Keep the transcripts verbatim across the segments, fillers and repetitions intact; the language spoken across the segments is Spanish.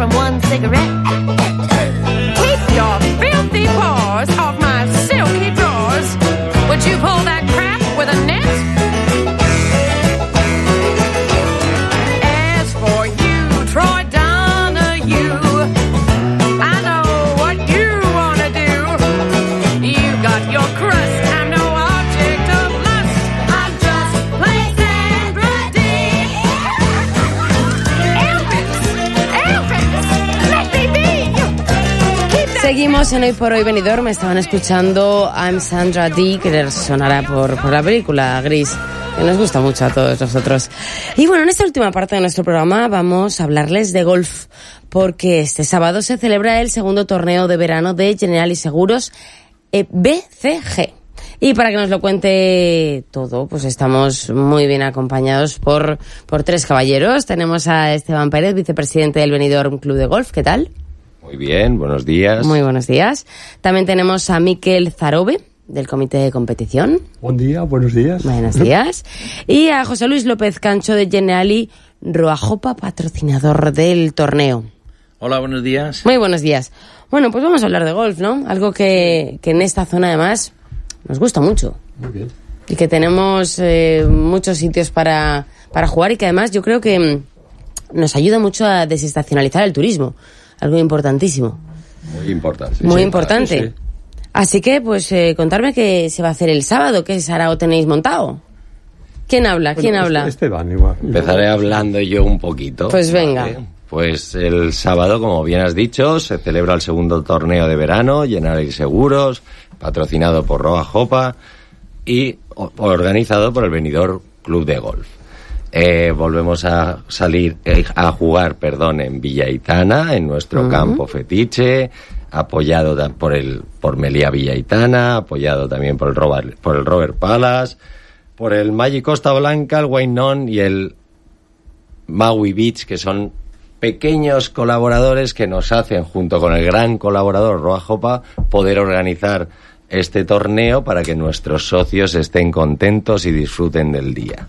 from one cigarette. Keep your filthy paws off my silky drawers. Would you pull that crap with a net? As for you, Troy Donahue, I know what you wanna do. You got your crust, I'm no object of lust. I'm just plain Sandra Dee. Elvis, Elvis, let me be. Keep that. Seguimos en Hoy por Hoy Benidorm. Me estaban escuchando I'm Sandra Dee, que les sonará por, por la película Gris, que nos gusta mucho a todos nosotros. Y bueno, en esta última parte de nuestro programa vamos a hablarles de golf, porque este sábado se celebra el segundo torneo de verano de Generali Seguros eh, B C G. Y para que nos lo cuente todo, pues estamos muy bien acompañados por, por tres caballeros. Tenemos a Esteban Pérez, vicepresidente del Benidorm Club de Golf. ¿Qué tal? Muy bien, buenos días. Muy buenos días. También tenemos a Miquel Zarobe, del Comité de Competición. Buen día, buenos días. Buenos días. Y a José Luis López Cancho, de Generali Roajopa, patrocinador del torneo. Hola, buenos días. Muy buenos días. Bueno, pues vamos a hablar de golf, ¿no? Algo que, que en esta zona, además, nos gusta mucho. Muy bien. Y que tenemos eh, muchos sitios para, para jugar, y que además yo creo que mm, nos ayuda mucho a desestacionalizar el turismo. Algo importantísimo. Muy importante. Muy sí, importante. sí, sí. Así que, pues, eh, contarme qué se va a hacer el sábado, qué sarao tenéis montado. ¿Quién habla? Bueno, ¿Quién este- habla? Esteban, igual. Empezaré hablando yo un poquito. Pues venga. Vale. Pues el sábado, como bien has dicho, se celebra el segundo torneo de verano, Generali Seguros, patrocinado por Roajopa y o- organizado por el Benidorm Club de Golf. Eh, volvemos a salir, eh, a jugar, perdón, en Villaitana, en nuestro Ujú. campo fetiche, apoyado ta- por el, por Meliá Villaitana, apoyado también por el Robert, por el Robert Palace, por el Magic Costa Blanca, el Wainon y el Maui Beach, que son pequeños colaboradores que nos hacen, junto con el gran colaborador Roajopa, poder organizar este torneo para que nuestros socios estén contentos y disfruten del día.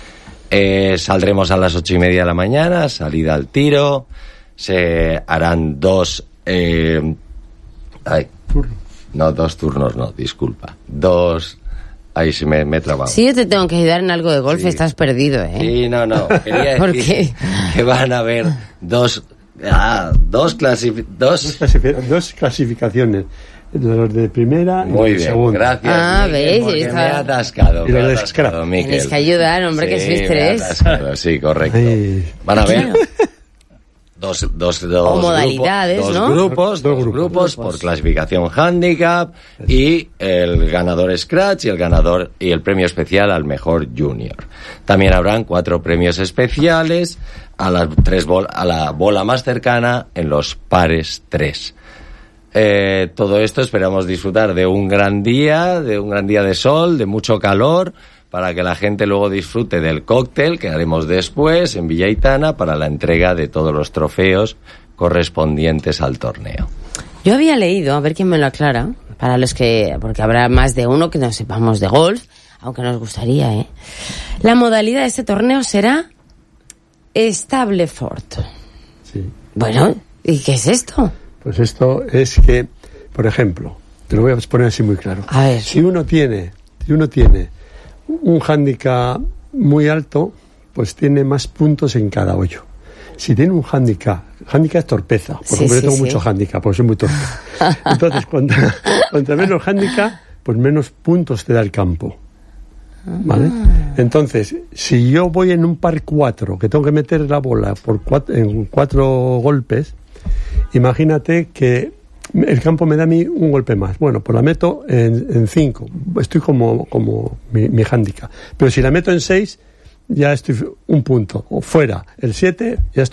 Eh, saldremos a las ocho y media de la mañana, salida al tiro, se harán dos, eh, ay, no, dos turnos, no, disculpa, dos, ahí sí me, me he trabado. Si yo te tengo que ayudar en algo de golf, Sí. estás perdido, ¿eh? Sí, no, no. Quería ¿Por decir qué? que van a haber dos, ah, dos clasifi- Dos, dos. clasifi- dos clasificaciones. Los de primera y Muy de bien, segunda. gracias. Ah, Miquel, ¿veis? porque Está- me he atascado. Y me lo he de atascado, scrap. Miquel. Tenéis que ayudar, hombre, que Sí, sois me he tres. atascado, sí, correcto. Ay. Van a ver Claro. dos, dos, dos O modalidades, grupos, ¿no? Dos grupos, Dos dos grupos. grupos por clasificación handicap y el ganador Scratch y el ganador y el premio especial al mejor junior. También habrán cuatro premios especiales a las tres bol- a la bola más cercana en los pares tres. Eh, todo esto esperamos disfrutar de un gran día, de un gran día de sol, de mucho calor, para que la gente luego disfrute del cóctel que haremos después en Villaitana para la entrega de todos los trofeos correspondientes al torneo. Yo había leído, a ver quién me lo aclara, para los que, porque habrá más de uno que no sepamos de golf, aunque nos gustaría, ¿eh? La modalidad de este torneo será Stableford. Sí. Bueno, ¿y qué es esto? Pues esto es que, por ejemplo, te lo voy a poner así muy claro. A ver. Si uno tiene, si uno tiene un hándicap muy alto, pues tiene más puntos en cada hoyo. Si tiene un hándicap, hándicap es torpeza, por Sí, ejemplo, sí, yo tengo sí. mucho hándicap, porque soy muy torpe. Entonces, cuanto, cuanto menos hándicap, pues menos puntos te da el campo. ¿Vale? Entonces, si yo voy en un par cuatro, que tengo que meter la bola por cuatro, en cuatro golpes, imagínate que el campo me da a mí un golpe más. Bueno, pues la meto en, en cinco. Estoy como, como mi, mi hándicap. Pero si la meto en seis, ya estoy un punto. O fuera. El siete, ya estoy